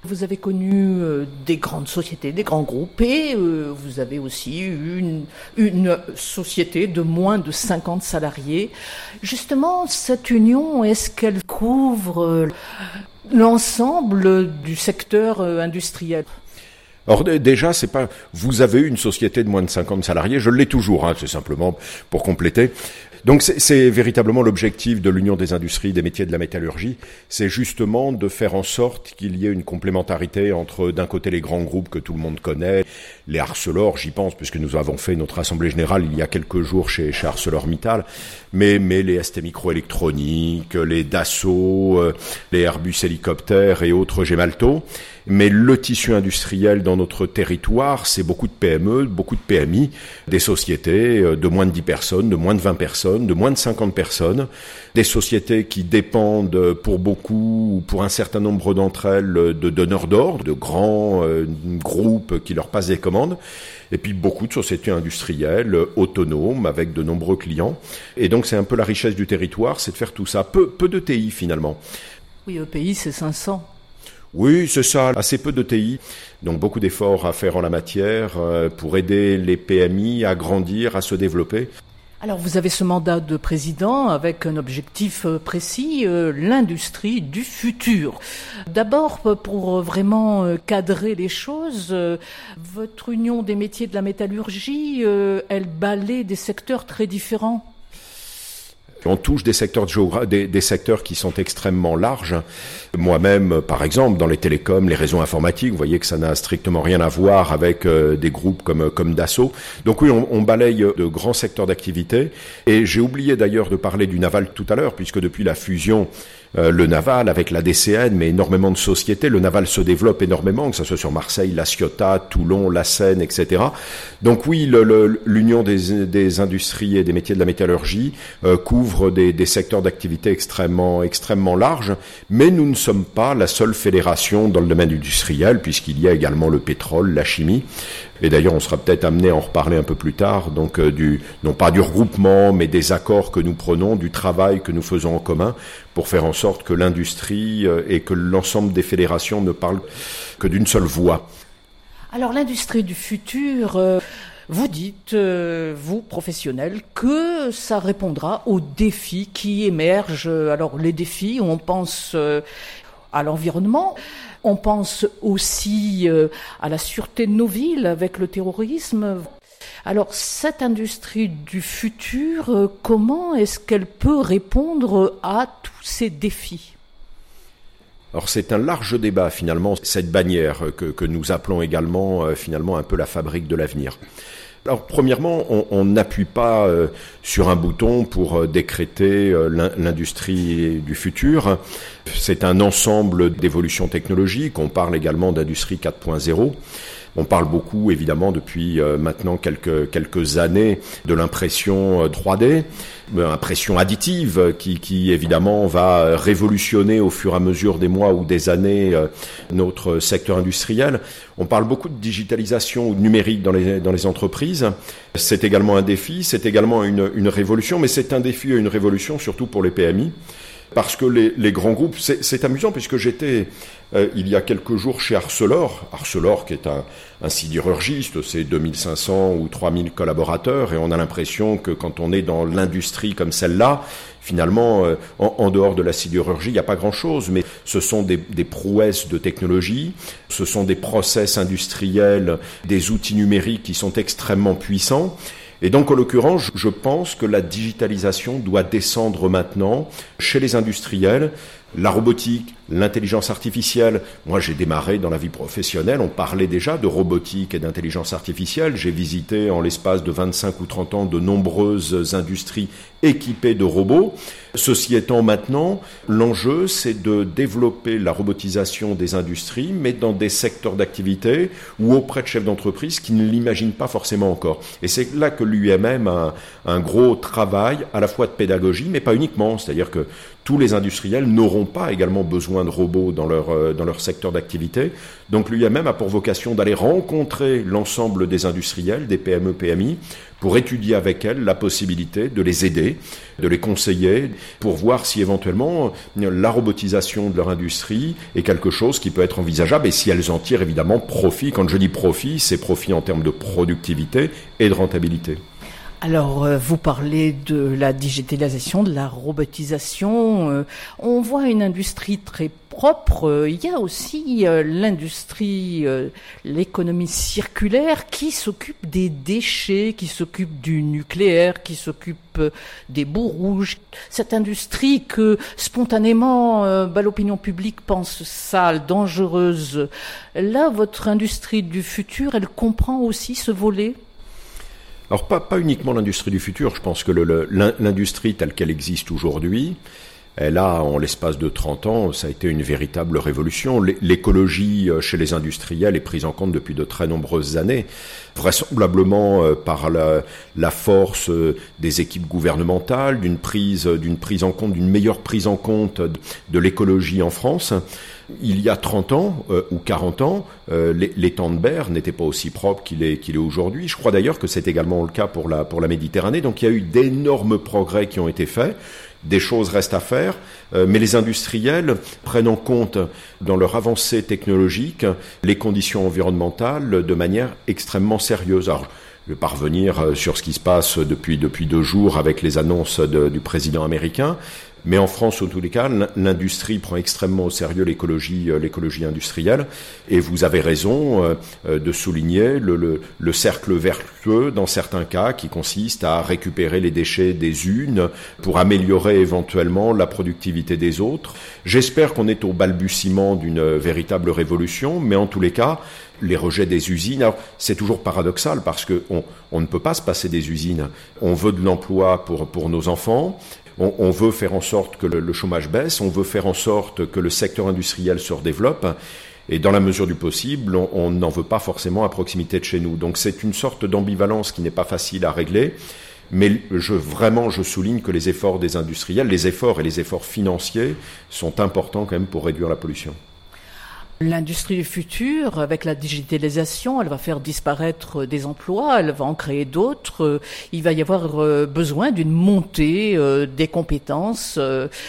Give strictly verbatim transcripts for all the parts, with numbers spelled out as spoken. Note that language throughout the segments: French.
Vous avez connu euh, des grandes sociétés, des grands groupes, et euh, vous avez aussi eu une, une société de moins de cinquante salariés. Justement, cette union, est-ce qu'elle couvre euh, l'ensemble du secteur euh, industriel ? Alors déjà, c'est pas. Vous avez une société de moins de cinquante salariés, je l'ai toujours. Hein, c'est simplement pour compléter. Donc c'est, c'est véritablement l'objectif de l'Union des industries des métiers de la métallurgie, c'est justement de faire en sorte qu'il y ait une complémentarité entre d'un côté les grands groupes que tout le monde connaît, les Arcelor, j'y pense puisque nous avons fait notre assemblée générale il y a quelques jours chez, chez ArcelorMittal, mais mais les S T Microélectronique, les Dassault, les Airbus hélicoptères et autres Gemalto. Mais le tissu industriel dans notre territoire, c'est beaucoup de P M E, beaucoup de P M I, des sociétés de moins de dix personnes, de moins de vingt personnes, de moins de cinquante personnes, des sociétés qui dépendent pour beaucoup, ou pour un certain nombre d'entre elles, de donneurs d'ordre, de grands euh, groupes qui leur passent des commandes, et puis beaucoup de sociétés industrielles autonomes avec de nombreux clients. Et donc c'est un peu la richesse du territoire, c'est de faire tout ça. Peu, peu de T I finalement. Oui, E P I, c'est cinq cents. Oui, c'est ça, assez peu de T I, donc beaucoup d'efforts à faire en la matière euh, pour aider les P M I à grandir, à se développer. Alors vous avez ce mandat de président avec un objectif précis, euh, l'industrie du futur. D'abord, pour vraiment cadrer les choses, euh, votre union des métiers de la métallurgie, euh, elle balaie des secteurs très différents. On touche des secteurs, de géogra- des, des secteurs qui sont extrêmement larges. Moi-même, par exemple, dans les télécoms, les réseaux informatiques, vous voyez que ça n'a strictement rien à voir avec euh, des groupes comme, comme Dassault. Donc oui, on, on balaye de grands secteurs d'activité. Et j'ai oublié d'ailleurs de parler du naval tout à l'heure, puisque depuis la fusion, euh, le naval avec la D C N, mais énormément de sociétés, le naval se développe énormément, que ce soit sur Marseille, La Ciotat, Toulon, La Seine, et cetera. Donc oui, le, le, l'Union des, des industries et des métiers de la métallurgie euh, couvre Des, des secteurs d'activité extrêmement, extrêmement larges, mais nous ne sommes pas la seule fédération dans le domaine industriel, puisqu'il y a également le pétrole, la chimie, et d'ailleurs on sera peut-être amené à en reparler un peu plus tard, donc euh, du, non pas du regroupement, mais des accords que nous prenons, du travail que nous faisons en commun, pour faire en sorte que l'industrie euh, et que l'ensemble des fédérations ne parlent que d'une seule voix. Alors l'industrie du futur... Euh... Vous dites, euh, vous, professionnels, que ça répondra aux défis qui émergent. Alors, les défis, on pense euh, à l'environnement, on pense aussi euh, à la sûreté de nos villes avec le terrorisme. Alors, cette industrie du futur, euh, comment est-ce qu'elle peut répondre à tous ces défis ? Alors c'est un large débat finalement, cette bannière que, que nous appelons également euh, finalement un peu la fabrique de l'avenir. Alors premièrement, on n'appuie pas euh, sur un bouton pour euh, décréter euh, l'industrie du futur. C'est un ensemble d'évolutions technologiques. On parle également d'industrie quatre point zéro. On parle beaucoup, évidemment, depuis euh, maintenant quelques quelques années, de l'impression euh, trois D, euh, impression additive, qui, qui évidemment va révolutionner au fur et à mesure des mois ou des années euh, notre secteur industriel. On parle beaucoup de digitalisation ou de numérique dans les dans les entreprises. C'est également un défi, c'est également une une révolution, mais c'est un défi et une révolution surtout pour les P M I. Parce que les, les grands groupes, c'est, c'est amusant puisque j'étais euh, il y a quelques jours chez Arcelor, Arcelor qui est un, un sidérurgiste, c'est deux mille cinq cents ou trois mille collaborateurs et on a l'impression que quand on est dans l'industrie comme celle-là, finalement, euh, en, en dehors de la sidérurgie, il n'y a pas grand-chose, mais ce sont des, des prouesses de technologie, ce sont des process industriels, des outils numériques qui sont extrêmement puissants. Et donc, en l'occurrence, je pense que la digitalisation doit descendre maintenant chez les industriels. La robotique, l'intelligence artificielle. Moi, j'ai démarré dans la vie professionnelle. On parlait déjà de robotique et d'intelligence artificielle. J'ai visité en l'espace de vingt-cinq ou trente ans de nombreuses industries équipées de robots. Ceci étant maintenant, l'enjeu, c'est de développer la robotisation des industries, mais dans des secteurs d'activité ou auprès de chefs d'entreprise qui ne l'imaginent pas forcément encore. Et c'est là que l'U M M a un, un gros travail à la fois de pédagogie, mais pas uniquement. C'est-à-dire que tous les industriels n'auront pas également besoin besoin de robots dans leur, euh, dans leur secteur d'activité. Donc l'U I M M a pour vocation d'aller rencontrer l'ensemble des industriels, des P M E, P M I, pour étudier avec elles la possibilité de les aider, de les conseiller, pour voir si éventuellement la robotisation de leur industrie est quelque chose qui peut être envisageable et si elles en tirent évidemment profit. Quand je dis profit, c'est profit en termes de productivité et de rentabilité. Alors, euh, vous parlez de la digitalisation, de la robotisation. Euh, on voit une industrie très propre. Euh, il y a aussi euh, l'industrie, euh, l'économie circulaire qui s'occupe des déchets, qui s'occupe du nucléaire, qui s'occupe euh, des boues rouges. Cette industrie que spontanément euh, bah, l'opinion publique pense sale, dangereuse. Là, votre industrie du futur, elle comprend aussi ce volet ? Alors pas, pas uniquement l'industrie du futur, je pense que le, le, l'industrie telle qu'elle existe aujourd'hui, elle a, en l'espace de trente ans, ça a été une véritable révolution. L'écologie chez les industriels est prise en compte depuis de très nombreuses années, vraisemblablement par la, la force des équipes gouvernementales, d'une prise, d'une prise en compte, d'une meilleure prise en compte de, de l'écologie en France. Il y a trente ans euh, ou quarante ans, euh, l'étang de Berre n'était pas aussi propre qu'il est, qu'il est aujourd'hui. Je crois d'ailleurs que c'est également le cas pour la, pour la Méditerranée. Donc il y a eu d'énormes progrès qui ont été faits. Des choses restent à faire, euh, mais les industriels prennent en compte dans leur avancée technologique les conditions environnementales de manière extrêmement sérieuse. Alors, je vais pas revenir sur ce qui se passe depuis, depuis deux jours avec les annonces de, du président américain. Mais en France, en tous les cas, l'industrie prend extrêmement au sérieux l'écologie, l'écologie industrielle. Et vous avez raison euh, de souligner le, le, le cercle vertueux dans certains cas qui consiste à récupérer les déchets des unes pour améliorer éventuellement la productivité des autres. J'espère qu'on est au balbutiement d'une véritable révolution, mais en tous les cas, les rejets des usines, alors c'est toujours paradoxal parce que on, on ne peut pas se passer des usines. On veut de l'emploi pour, pour nos enfants. On, on veut faire en sorte que le, le chômage baisse, on veut faire en sorte que le secteur industriel se redéveloppe, et dans la mesure du possible, on n'en veut pas forcément à proximité de chez nous. Donc c'est une sorte d'ambivalence qui n'est pas facile à régler, mais je, vraiment je souligne que les efforts des industriels, les efforts et les efforts financiers sont importants quand même pour réduire la pollution. L'industrie du futur, avec la digitalisation, elle va faire disparaître des emplois, elle va en créer d'autres. Il va y avoir besoin d'une montée des compétences,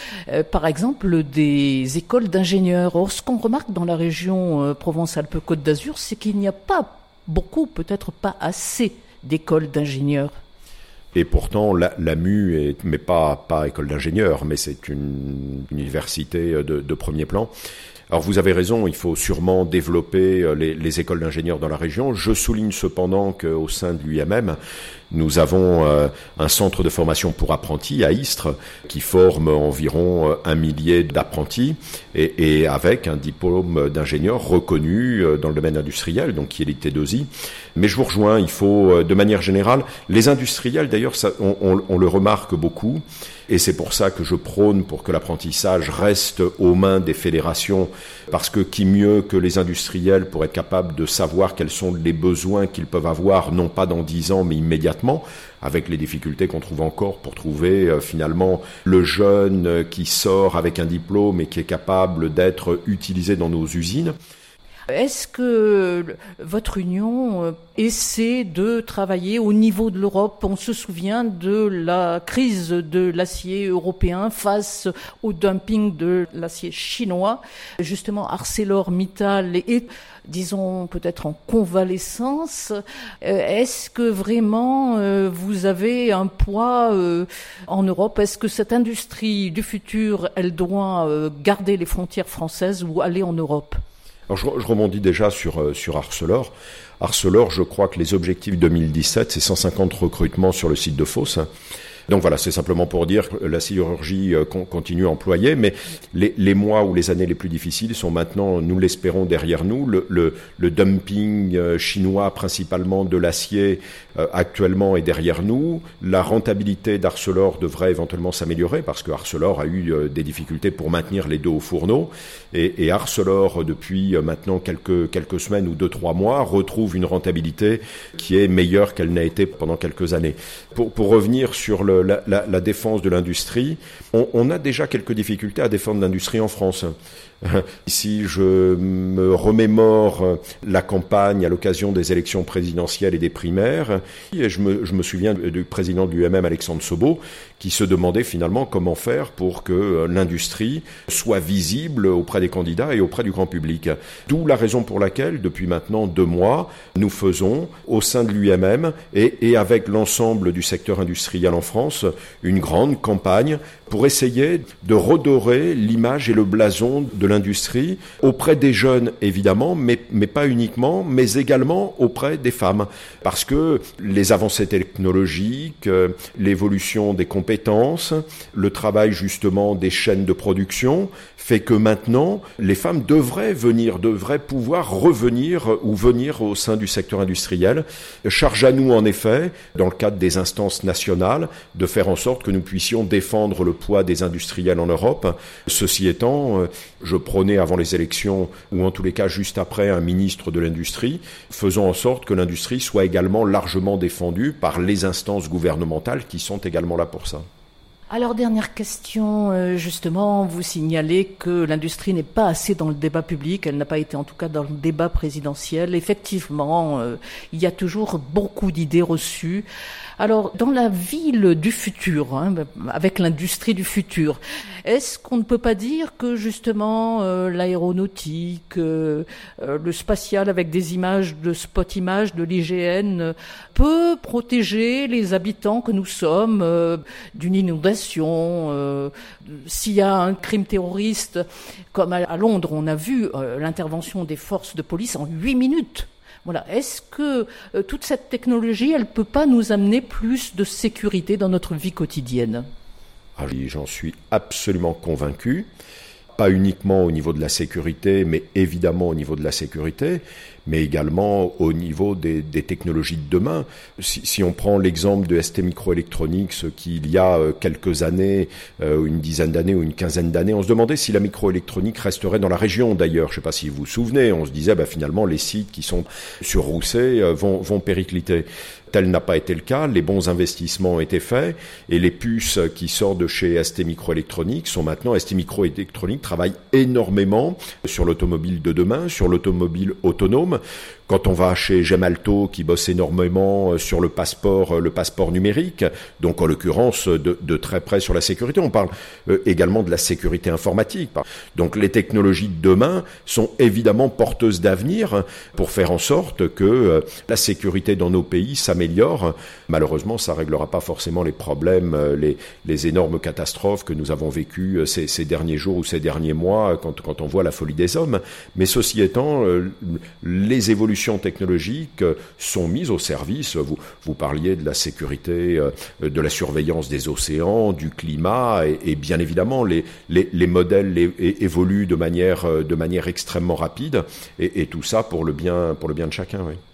par exemple des écoles d'ingénieurs. Or, ce qu'on remarque dans la région Provence-Alpes-Côte d'Azur, c'est qu'il n'y a pas beaucoup, peut-être pas assez d'écoles d'ingénieurs. Et pourtant, la, l'A M U est, mais pas, pas école d'ingénieurs, mais c'est une université de, de premier plan. Alors vous avez raison, il faut sûrement développer les, les écoles d'ingénieurs dans la région. Je souligne cependant qu'au sein de l'U I M M, nous avons euh, un centre de formation pour apprentis à Istres qui forme environ euh, un millier d'apprentis et, et avec un diplôme d'ingénieur reconnu euh, dans le domaine industriel, donc qui est l'I T deux I. Mais je vous rejoins, il faut euh, de manière générale, les industriels d'ailleurs, ça, on, on, on le remarque beaucoup. Et c'est pour ça que je prône pour que l'apprentissage reste aux mains des fédérations, parce que qui mieux que les industriels pour être capables de savoir quels sont les besoins qu'ils peuvent avoir, non pas dans dix ans, mais immédiatement, avec les difficultés qu'on trouve encore pour trouver euh, finalement le jeune euh, qui sort avec un diplôme et qui est capable d'être utilisé dans nos usines. Est-ce que votre union essaie de travailler au niveau de l'Europe? On se souvient de la crise de l'acier européen face au dumping de l'acier chinois. Justement, ArcelorMittal est, disons, peut-être en convalescence. Est-ce que vraiment vous avez un poids en Europe? Est-ce que cette industrie du futur, elle doit garder les frontières françaises ou aller en Europe? Alors je, je rebondis déjà sur, sur Arcelor. Arcelor, je crois que les objectifs deux mille dix-sept, c'est cent cinquante recrutements sur le site de Fos. Donc voilà, c'est simplement pour dire que la sidérurgie continue à employer, mais les, les mois ou les années les plus difficiles sont maintenant, nous l'espérons, derrière nous. Le, le, le dumping chinois, principalement de l'acier, euh, actuellement est derrière nous. La rentabilité d'Arcelor devrait éventuellement s'améliorer parce que Arcelor a eu euh, des difficultés pour maintenir les deux hauts fourneaux. Et, et Arcelor, depuis euh, maintenant quelques, quelques semaines ou deux, trois mois, retrouve une rentabilité qui est meilleure qu'elle n'a été pendant quelques années. Pour, pour revenir sur le La, la, la défense de l'industrie, on, on a déjà quelques difficultés à défendre l'industrie en France. Si je me remémore la campagne à l'occasion des élections présidentielles et des primaires, et je me, je me souviens du président de l'U M M, Alexandre Sobo, qui se demandait finalement comment faire pour que l'industrie soit visible auprès des candidats et auprès du grand public. D'où la raison pour laquelle, depuis maintenant deux mois, nous faisons, au sein de l'U M M et, et avec l'ensemble du secteur industriel en France, une grande campagne pour essayer de redorer l'image et le blason de l'industrie auprès des jeunes, évidemment, mais, mais pas uniquement, mais également auprès des femmes. Parce que les avancées technologiques, l'évolution des compétences, le travail justement des chaînes de production fait que maintenant, les femmes devraient venir, devraient pouvoir revenir ou venir au sein du secteur industriel. Charge à nous, en effet, dans le cadre des instances nationales, de faire en sorte que nous puissions défendre le poids des industriels en Europe. Ceci étant, je prônais avant les élections, ou en tous les cas juste après, un ministre de l'Industrie, faisant en sorte que l'industrie soit également largement défendue par les instances gouvernementales qui sont également là pour ça. Alors, dernière question, justement, vous signalez que l'industrie n'est pas assez dans le débat public, elle n'a pas été en tout cas dans le débat présidentiel. Effectivement, il y a toujours beaucoup d'idées reçues. Alors, dans la ville du futur, hein, avec l'industrie du futur, est-ce qu'on ne peut pas dire que justement euh, l'aéronautique, euh, euh, le spatial avec des images de spot images de l'I G N euh, peut protéger les habitants que nous sommes euh, d'une inondation, euh, s'il y a un crime terroriste, comme à, à Londres, on a vu euh, l'intervention des forces de police en huit minutes. Voilà. Est-ce que euh, toute cette technologie, elle ne peut pas nous amener plus de sécurité dans notre vie quotidienne ? Ah oui, j'en suis absolument convaincu. Pas uniquement au niveau de la sécurité, mais évidemment au niveau de la sécurité, mais également au niveau des, des technologies de demain. Si, si on prend l'exemple de S T Microelectronics, qui il y a quelques années, euh, une dizaine d'années ou une quinzaine d'années, on se demandait si la microélectronique resterait dans la région d'ailleurs. Je ne sais pas si vous vous souvenez, on se disait bah, finalement les sites qui sont sur Rousset euh, vont, vont péricliter. Tel n'a pas été le cas, les bons investissements ont été faits et les puces qui sortent de chez S T Microelectronics sont maintenant, S T Microelectronics travaille énormément sur l'automobile de demain, sur l'automobile autonome. Quand on va chez Gemalto, qui bosse énormément sur le passeport, le passeport numérique, donc en l'occurrence de, de très près sur la sécurité, on parle également de la sécurité informatique. Donc les technologies de demain sont évidemment porteuses d'avenir pour faire en sorte que la sécurité dans nos pays s'améliore. Malheureusement, ça ne réglera pas forcément les problèmes, les, les énormes catastrophes que nous avons vécues ces, ces derniers jours ou ces derniers mois quand, quand on voit la folie des hommes. Mais ceci étant, les évolutions technologiques sont mises au service. Vous, vous parliez de la sécurité, de la surveillance des océans, du climat, et, et bien évidemment, les, les, les modèles les, évoluent de manière, de manière extrêmement rapide, et, et tout ça pour le bien, pour le bien de chacun. Oui.